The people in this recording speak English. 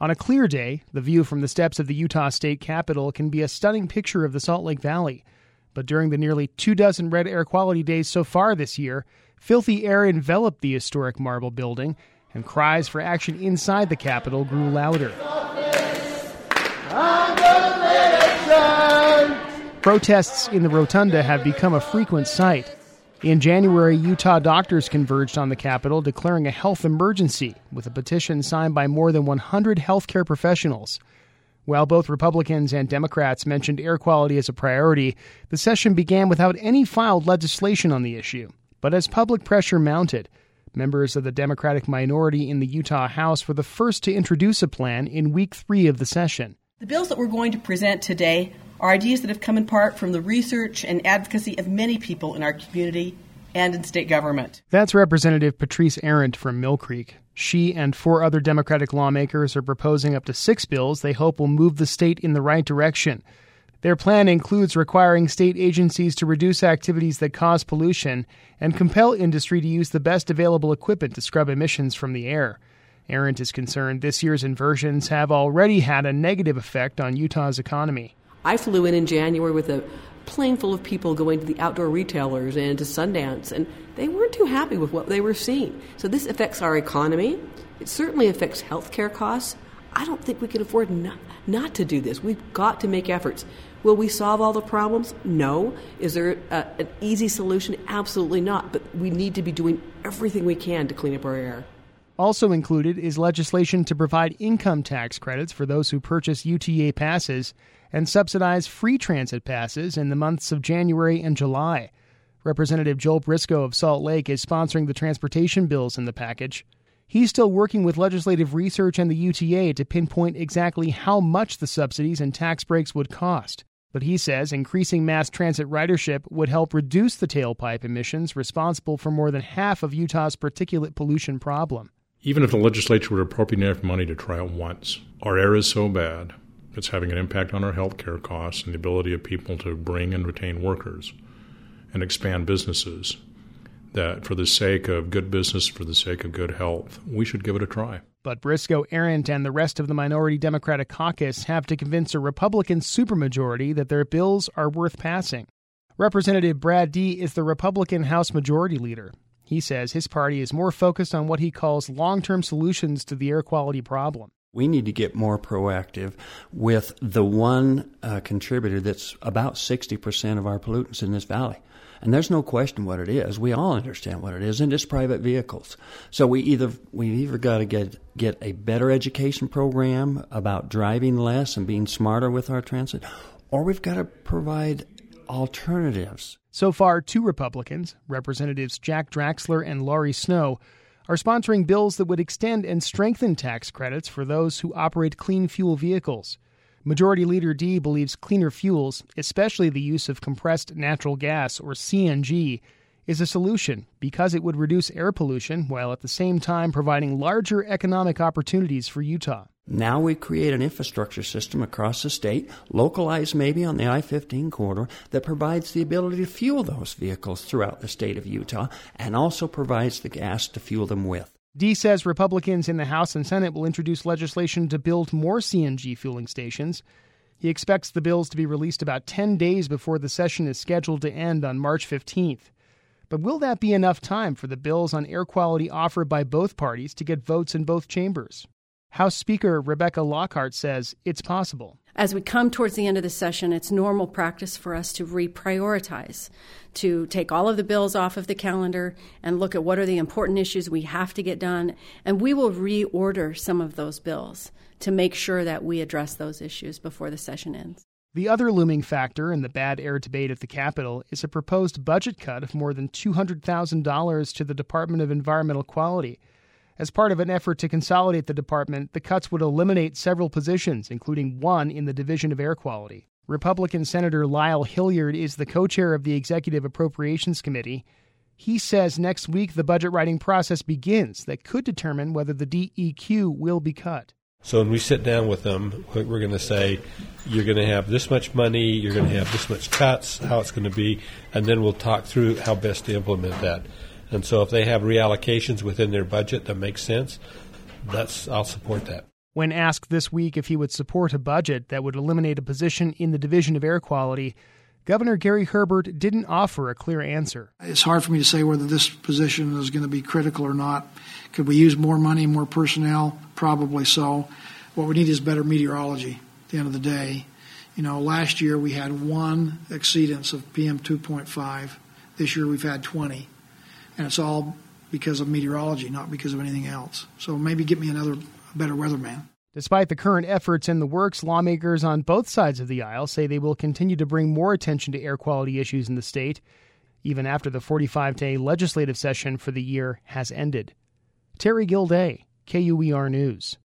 On a clear day, the view from the steps of the Utah State Capitol can be a stunning picture of the Salt Lake Valley. But during the nearly 24 red air quality days so far this year, filthy air enveloped the historic marble building, and cries for action inside the Capitol grew louder. Protests in the rotunda have become a frequent sight. In January, Utah doctors converged on the Capitol declaring a health emergency with a petition signed by more than 100 healthcare professionals. While both Republicans and Democrats mentioned air quality as a priority, the session began without any filed legislation on the issue. But as public pressure mounted, members of the Democratic minority in the Utah House were the first to introduce a plan in week 3 of the session. The bills that we're going to present today are ideas that have come in part from the research and advocacy of many people in our community and in state government. That's Representative Patrice Arendt from Mill Creek. She and 4 other Democratic lawmakers are proposing up to 6 bills they hope will move the state in the right direction. Their plan includes requiring state agencies to reduce activities that cause pollution and compel industry to use the best available equipment to scrub emissions from the air. Arendt is concerned this year's inversions have already had a negative effect on Utah's economy. I flew in January with a plane full of people going to the outdoor retailers and to Sundance, and they weren't too happy with what they were seeing. So this affects our economy. It certainly affects healthcare costs. I don't think we can afford not to do this. We've got to make efforts. Will we solve all the problems? No. Is there an easy solution? Absolutely not. But we need to be doing everything we can to clean up our air. Also included is legislation to provide income tax credits for those who purchase UTA passes and subsidize free transit passes in the months of January and July. Representative Joel Briscoe of Salt Lake is sponsoring the transportation bills in the package. He's still working with legislative research and the UTA to pinpoint exactly how much the subsidies and tax breaks would cost. But he says increasing mass transit ridership would help reduce the tailpipe emissions responsible for more than half of Utah's particulate pollution problem. Even if the legislature would appropriate enough money to try it once, our air is so bad, it's having an impact on our health care costs and the ability of people to bring and retain workers and expand businesses, that for the sake of good business, for the sake of good health, we should give it a try. But Briscoe, Arendt, and the rest of the minority Democratic caucus have to convince a Republican supermajority that their bills are worth passing. Representative Brad Dee is the Republican House Majority Leader. He says his party is more focused on what he calls long-term solutions to the air quality problem. We need to get more proactive with the one contributor that's about 60% of our pollutants in this valley. And there's no question what it is. We all understand what it is, and it's private vehicles. So we either got to get a better education program about driving less and being smarter with our transit, or we've got to provide alternatives. So far, 2 Republicans, Representatives Jack Draxler and Laurie Snow, are sponsoring bills that would extend and strengthen tax credits for those who operate clean fuel vehicles. Majority Leader Dee believes cleaner fuels, especially the use of compressed natural gas, or CNG, is a solution because it would reduce air pollution while at the same time providing larger economic opportunities for Utah. Now we create an infrastructure system across the state, localized maybe on the I-15 corridor, that provides the ability to fuel those vehicles throughout the state of Utah and also provides the gas to fuel them with. Dee says Republicans in the House and Senate will introduce legislation to build more CNG fueling stations. He expects the bills to be released about 10 days before the session is scheduled to end on March 15th. But will that be enough time for the bills on air quality offered by both parties to get votes in both chambers? House Speaker Rebecca Lockhart says it's possible. As we come towards the end of the session, it's normal practice for us to reprioritize, to take all of the bills off of the calendar and look at what are the important issues we have to get done. And we will reorder some of those bills to make sure that we address those issues before the session ends. The other looming factor in the bad air debate at the Capitol is a proposed budget cut of more than $200,000 to the Department of Environmental Quality. As part of an effort to consolidate the department, the cuts would eliminate several positions, including one in the Division of Air Quality. Republican Senator Lyle Hilliard is the co-chair of the Executive Appropriations Committee. He says next week the budget writing process begins that could determine whether the DEQ will be cut. So when we sit down with them, we're going to say, you're going to have this much money, you're going to have this much cuts, how it's going to be, and then we'll talk through how best to implement that. And so if they have reallocations within their budget that makes sense, I'll support that. When asked this week if he would support a budget that would eliminate a position in the Division of Air Quality, Governor Gary Herbert didn't offer a clear answer. It's hard for me to say whether this position is going to be critical or not. Could we use more money, more personnel? Probably so. What we need is better meteorology at the end of the day. Last year we had one exceedance of PM 2.5. This year we've had 20. And it's all because of meteorology, not because of anything else. So maybe get me a better weatherman. Despite the current efforts in the works, lawmakers on both sides of the aisle say they will continue to bring more attention to air quality issues in the state, even after the 45-day legislative session for the year has ended. Terry Gilday, KUER News.